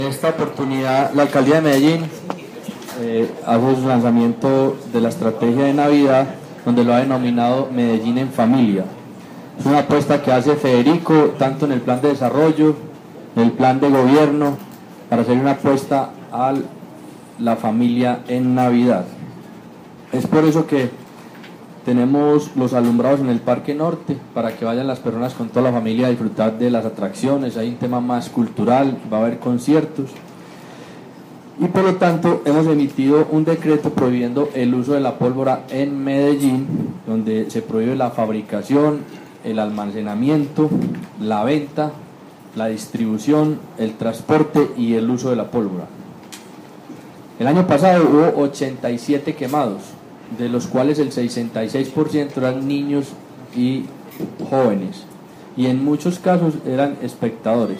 En esta oportunidad, la Alcaldía de Medellín hace su lanzamiento de la estrategia de Navidad, donde lo ha denominado Medellín en Familia. Es una apuesta que hace Federico, tanto en el plan de desarrollo, en el plan de gobierno, para hacer una apuesta a la familia en Navidad. Es por eso que tenemos los alumbrados en el Parque Norte, para que vayan las personas con toda la familia a disfrutar de las atracciones. Hay un tema más cultural, va a haber conciertos. Y por lo tanto hemos emitido un decreto prohibiendo el uso de la pólvora en Medellín, donde se prohíbe la fabricación, el almacenamiento, la venta, la distribución, el transporte y el uso de la pólvora. El año pasado hubo 87 quemados, de los cuales el 66% eran niños y jóvenes, y en muchos casos eran espectadores.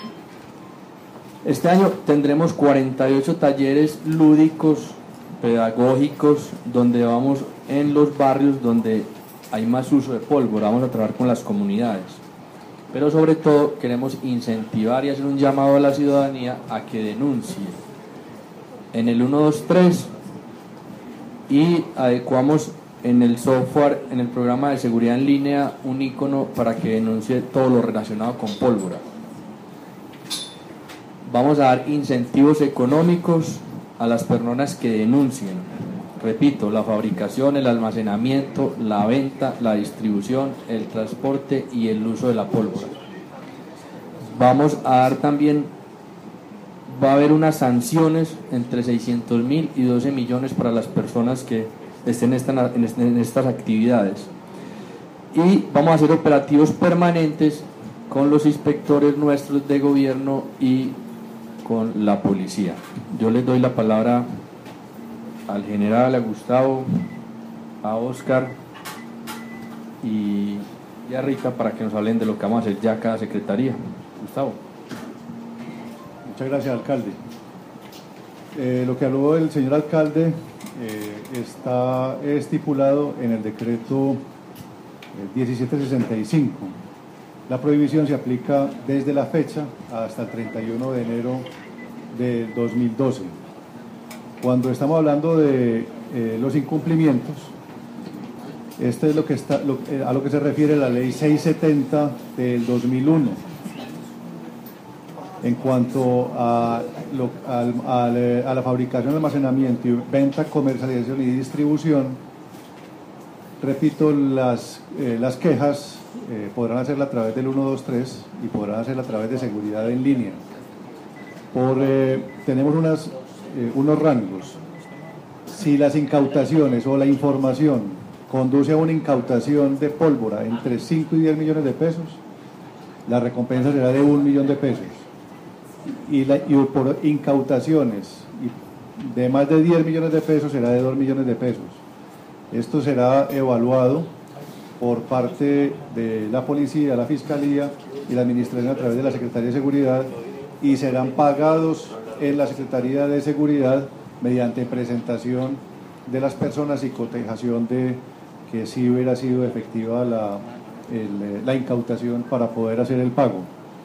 Este año tendremos 48 talleres lúdicos, pedagógicos, donde vamos en los barrios donde hay más uso de pólvora, vamos a trabajar con las comunidades. Pero sobre todo queremos incentivar y hacer un llamado a la ciudadanía a que denuncie en el 123, y adecuamos en el software, en el programa de seguridad en línea, un icono para que denuncie todo lo relacionado con pólvora. Vamos a dar incentivos económicos a las personas que denuncien. Repito, la fabricación, el almacenamiento, la venta, la distribución, el transporte y el uso de la pólvora. Vamos a dar también, va a haber unas sanciones entre 600.000 y 12 millones para las personas que estén en estas actividades. Y vamos a hacer operativos permanentes con los inspectores nuestros de gobierno y con la policía. Yo les doy la palabra al general, a Gustavo, a Oscar y a Rita para que nos hablen de lo que vamos a hacer ya cada secretaría. Gustavo. Muchas gracias, alcalde. Lo que habló el señor alcalde está estipulado en el decreto 1765. La prohibición se aplica desde la fecha hasta el 31 de enero del 2012. Cuando estamos hablando de los incumplimientos, este es a lo que se refiere la ley 670 del 2001. En cuanto a la fabricación, almacenamiento y venta, comercialización y distribución, repito, las quejas podrán hacerla a través del 123 y podrán hacerla a través de seguridad en línea. Tenemos unos rangos. Si las incautaciones o la información conduce a una incautación de pólvora entre 5 y 10 millones de pesos, la recompensa será de 1 millón de pesos. Y por incautaciones de más de 10 millones de pesos será de 2 millones de pesos. Esto será evaluado por parte de la policía, la fiscalía y la administración a través de la Secretaría de Seguridad, y serán pagados en la Secretaría de Seguridad mediante presentación de las personas y cotejación de que sí hubiera sido efectiva la incautación para poder hacer el pago.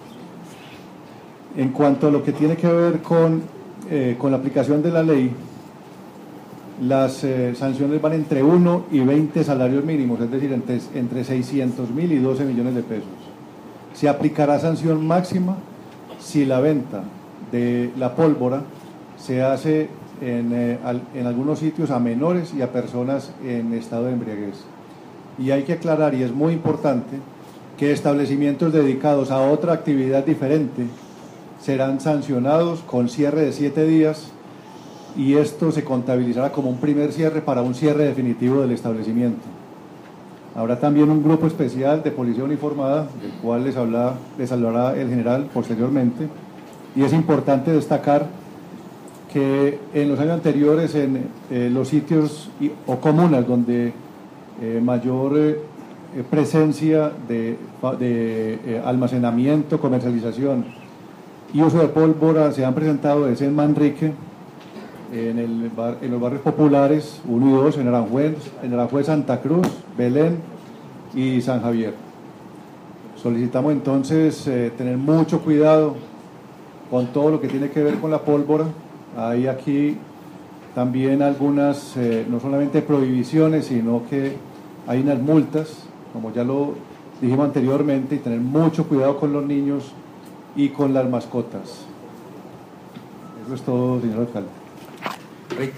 En cuanto a lo que tiene que ver con la aplicación de la ley, las sanciones van entre 1 y 20 salarios mínimos, es decir, entre 600.000 y 12 millones de pesos. Se aplicará sanción máxima si la venta de la pólvora se hace en algunos sitios a menores y a personas en estado de embriaguez. Y hay que aclarar, y es muy importante, que establecimientos dedicados a otra actividad diferente serán sancionados con cierre de 7 días, y esto se contabilizará como un primer cierre para un cierre definitivo del establecimiento. Habrá también un grupo especial de policía uniformada, del cual les hablará el general posteriormente, y es importante destacar que en los años anteriores, en los sitios o comunas donde mayor presencia de almacenamiento, comercialización y uso de pólvora se han presentado es en Manrique, en los barrios populares 1 y 2, en Aranjuez, Santa Cruz, Belén y San Javier. Solicitamos entonces tener mucho cuidado con todo lo que tiene que ver con la pólvora. Hay aquí también algunas, no solamente prohibiciones, sino que hay unas multas, como ya lo dijimos anteriormente, y tener mucho cuidado con los niños y con las mascotas. Eso es todo, señor alcalde. Rita.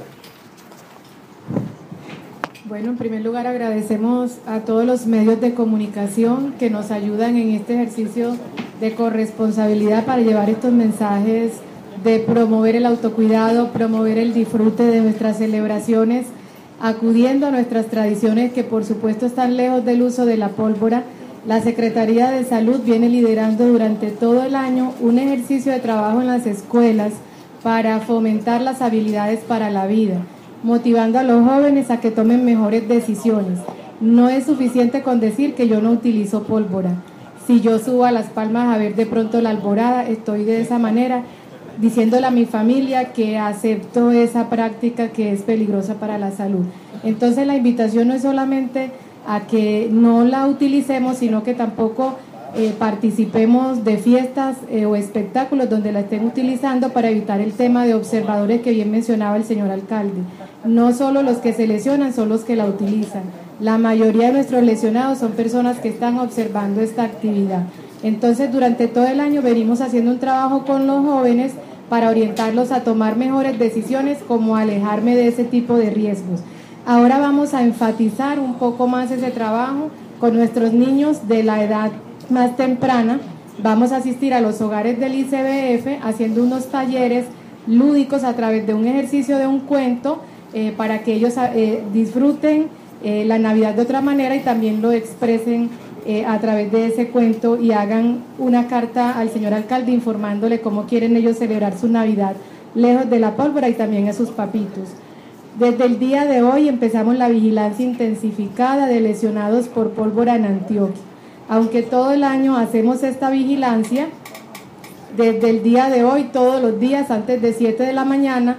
Bueno, en primer lugar agradecemos a todos los medios de comunicación que nos ayudan en este ejercicio de corresponsabilidad para llevar estos mensajes de promover el autocuidado, promover el disfrute de nuestras celebraciones, acudiendo a nuestras tradiciones que por supuesto están lejos del uso de la pólvora. La Secretaría de Salud viene liderando durante todo el año un ejercicio de trabajo en las escuelas para fomentar las habilidades para la vida, motivando a los jóvenes a que tomen mejores decisiones. No es suficiente con decir que yo no utilizo pólvora. Si yo subo a Las Palmas a ver de pronto la alborada, estoy de esa manera diciéndole a mi familia que acepto esa práctica que es peligrosa para la salud. Entonces la invitación no es solamente a que no la utilicemos, sino que tampoco participemos de fiestas o espectáculos donde la estén utilizando para evitar el tema de observadores que bien mencionaba el señor alcalde. No solo los que se lesionan son los que la utilizan. La mayoría de nuestros lesionados son personas que están observando esta actividad. Entonces, durante todo el año venimos haciendo un trabajo con los jóvenes para orientarlos a tomar mejores decisiones, como alejarme de ese tipo de riesgos. Ahora vamos a enfatizar un poco más ese trabajo con nuestros niños de la edad más temprana. Vamos a asistir a los hogares del ICBF haciendo unos talleres lúdicos a través de un ejercicio de un cuento para que ellos disfruten la Navidad de otra manera y también lo expresen a través de ese cuento y hagan una carta al señor alcalde informándole cómo quieren ellos celebrar su Navidad lejos de la pólvora y también a sus papitos. Desde el día de hoy empezamos la vigilancia intensificada de lesionados por pólvora en Antioquia. Aunque todo el año hacemos esta vigilancia, desde el día de hoy, todos los días antes de 7 de la mañana,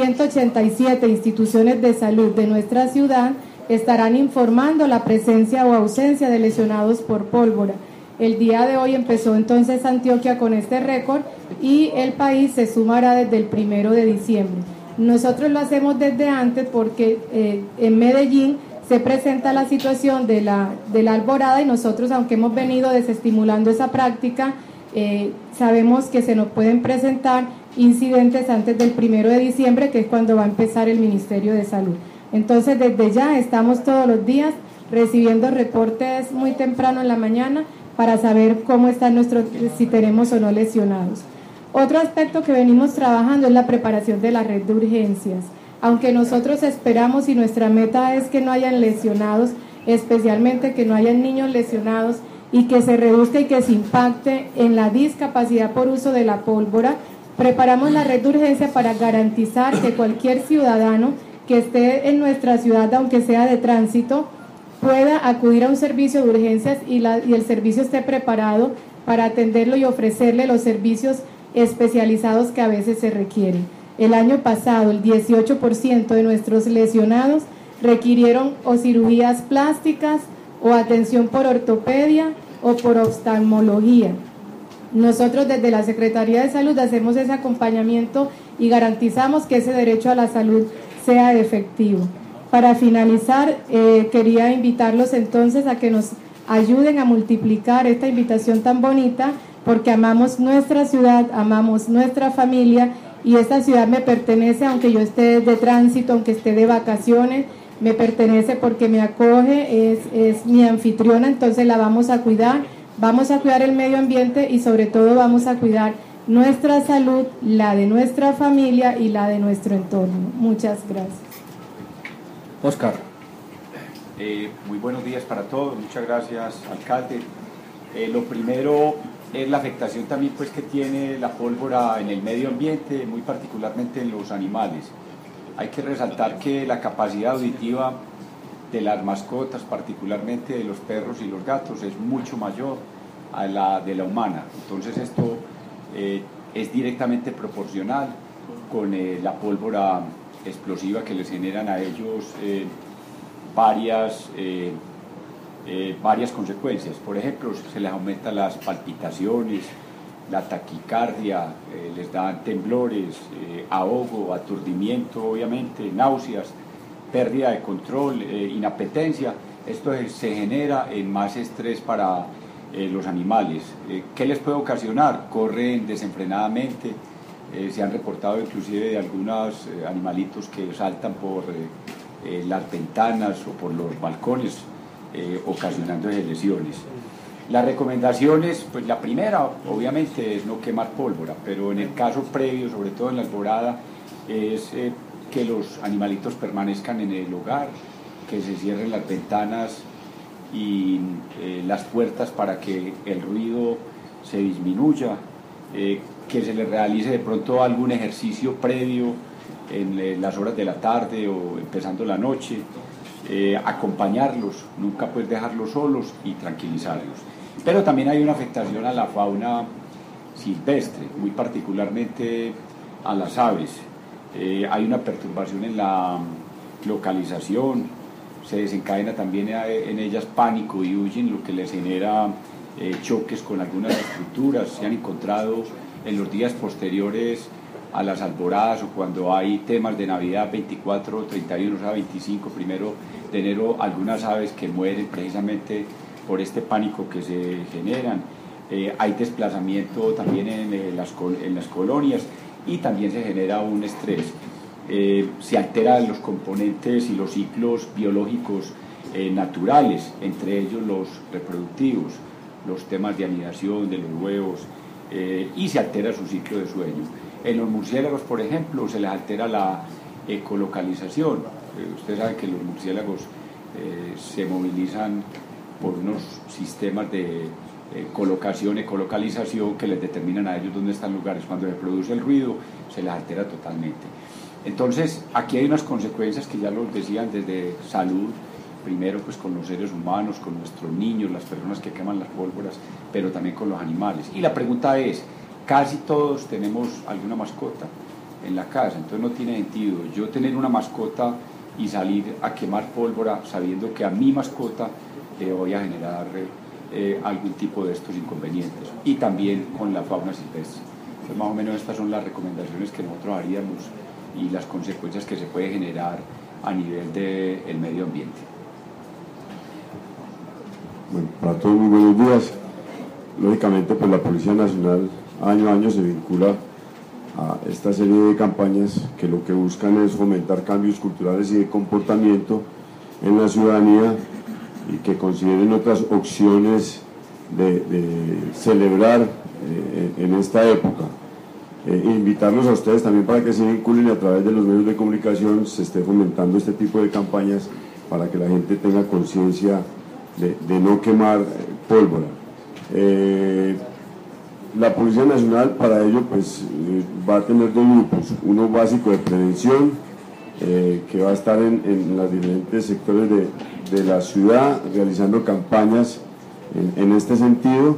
187 instituciones de salud de nuestra ciudad estarán informando la presencia o ausencia de lesionados por pólvora. El día de hoy empezó entonces Antioquia con este récord y el país se sumará desde el 1 de diciembre. Nosotros lo hacemos desde antes porque en Medellín se presenta la situación de la alborada y nosotros, aunque hemos venido desestimulando esa práctica, sabemos que se nos pueden presentar incidentes antes del 1 de diciembre, que es cuando va a empezar el Ministerio de Salud. Entonces, desde ya estamos todos los días recibiendo reportes muy temprano en la mañana para saber cómo están si tenemos o no lesionados. Otro aspecto que venimos trabajando es la preparación de la red de urgencias. Aunque nosotros esperamos y nuestra meta es que no hayan lesionados, especialmente que no hayan niños lesionados y que se reduzca y que se impacte en la discapacidad por uso de la pólvora, preparamos la red de urgencia para garantizar que cualquier ciudadano que esté en nuestra ciudad, aunque sea de tránsito, pueda acudir a un servicio de urgencias y el servicio esté preparado para atenderlo y ofrecerle los servicios especializados que a veces se requieren. El año pasado, el 18% de nuestros lesionados requirieron o cirugías plásticas o atención por ortopedia o por oftalmología. Nosotros desde la Secretaría de Salud hacemos ese acompañamiento y garantizamos que ese derecho a la salud sea efectivo. Para finalizar, quería invitarlos entonces a que nos ayuden a multiplicar esta invitación tan bonita, porque amamos nuestra ciudad, amamos nuestra familia y esta ciudad me pertenece, aunque yo esté de tránsito, aunque esté de vacaciones, me pertenece porque me acoge, es mi anfitriona, entonces la vamos a cuidar el medio ambiente y sobre todo vamos a cuidar nuestra salud, la de nuestra familia y la de nuestro entorno. Muchas gracias. Oscar. Muy buenos días para todos, muchas gracias, alcalde. Lo primero es la afectación también pues que tiene la pólvora en el medio ambiente, muy particularmente en los animales. Hay que resaltar que la capacidad auditiva de las mascotas, particularmente de los perros y los gatos, es mucho mayor a la de la humana. Entonces esto es directamente proporcional con la pólvora explosiva que les generan a ellos varias consecuencias. Por ejemplo, se les aumentan las palpitaciones, la taquicardia, les dan temblores, ahogo, aturdimiento, obviamente, náuseas, pérdida de control, inapetencia. Esto se genera en más estrés para los animales. ¿Qué les puede ocasionar? Corren desenfrenadamente, se han reportado inclusive de algunos animalitos que saltan por las ventanas o por los balcones, ocasionando lesiones. Las recomendaciones, pues la primera obviamente es no quemar pólvora, pero en el caso previo, sobre todo en la alborada, es que los animalitos permanezcan en el hogar, que se cierren las ventanas y las puertas para que el ruido se disminuya, que se les realice de pronto algún ejercicio previo en las horas de la tarde o empezando la noche, acompañarlos, nunca pues dejarlos solos y tranquilizarlos. Pero también hay una afectación a la fauna silvestre, muy particularmente a las aves. Hay una perturbación en la localización, se desencadena también en ellas pánico y huyen, lo que les genera choques con algunas estructuras. Se han encontrado en los días posteriores a las alboradas o cuando hay temas de Navidad 24, 31, o sea 25, 1 de enero, algunas aves que mueren precisamente por este pánico que se generan. Hay desplazamiento también en las colonias y también se genera un estrés. Se alteran los componentes y los ciclos biológicos naturales, entre ellos los reproductivos, los temas de anidación de los huevos, y se altera su ciclo de sueño. En los murciélagos, por ejemplo, se les altera la ecolocalización. Ustedes saben que los murciélagos se movilizan por unos sistemas de colocación, ecolocalización, que les determinan a ellos dónde están lugares. Cuando se produce el ruido, se les altera totalmente. Entonces, aquí hay unas consecuencias que ya los decían desde salud, primero pues con los seres humanos, con nuestros niños, las personas que queman las pólvoras, pero también con los animales. Y la pregunta es, casi todos tenemos alguna mascota en la casa, entonces no tiene sentido yo tener una mascota y salir a quemar pólvora sabiendo que a mi mascota le voy a generar algún tipo de estos inconvenientes, y también con la fauna silvestre. Entonces, más o menos estas son las recomendaciones que nosotros haríamos y las consecuencias que se puede generar a nivel del medio ambiente. Bueno, para todos muy buenos días. Lógicamente, pues la Policía Nacional año a año se vincula a esta serie de campañas que lo que buscan es fomentar cambios culturales y de comportamiento en la ciudadanía y que consideren otras opciones de celebrar en esta época. Invitarlos a ustedes también para que se vinculen y a través de los medios de comunicación se esté fomentando este tipo de campañas para que la gente tenga conciencia de no quemar pólvora. La Policía Nacional para ello pues va a tener 2 grupos, uno básico de prevención que va a estar en los diferentes sectores de la ciudad realizando campañas en este sentido,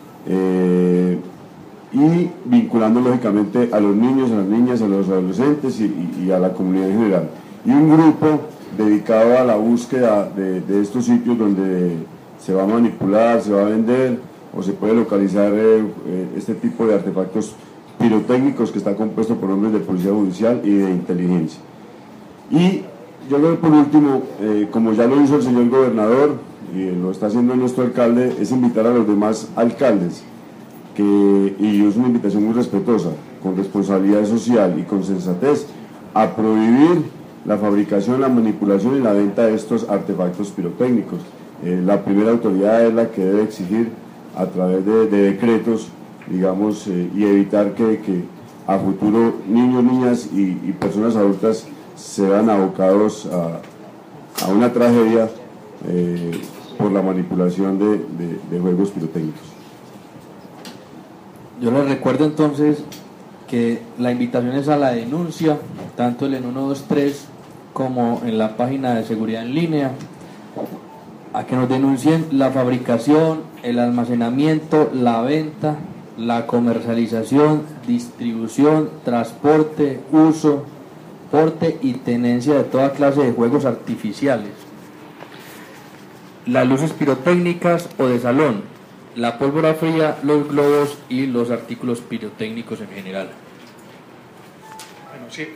y vinculando lógicamente a los niños, a las niñas, a los adolescentes y a la comunidad en general. Y un grupo dedicado a la búsqueda de estos sitios donde se va a manipular, se va a vender o se puede localizar este tipo de artefactos pirotécnicos que está compuesto por hombres de policía judicial y de inteligencia. Y yo creo que por último, como ya lo hizo el señor gobernador y lo está haciendo nuestro alcalde, es invitar a los demás alcaldes, y es una invitación muy respetuosa, con responsabilidad social y con sensatez, a prohibir la fabricación, la manipulación y la venta de estos artefactos pirotécnicos. La primera autoridad es la que debe exigir a través de decretos, digamos, y evitar que a futuro niños, niñas y personas adultas sean abocados a una tragedia por la manipulación de juegos pirotécnicos. Yo les recuerdo entonces que la invitación es a la denuncia, tanto en el 123 como en la página de seguridad en línea, a que nos denuncien la fabricación, el almacenamiento, la venta, la comercialización, distribución, transporte, uso, porte y tenencia de toda clase de juegos artificiales, las luces pirotécnicas o de salón, la pólvora fría, los globos y los artículos pirotécnicos en general. Bueno, sí.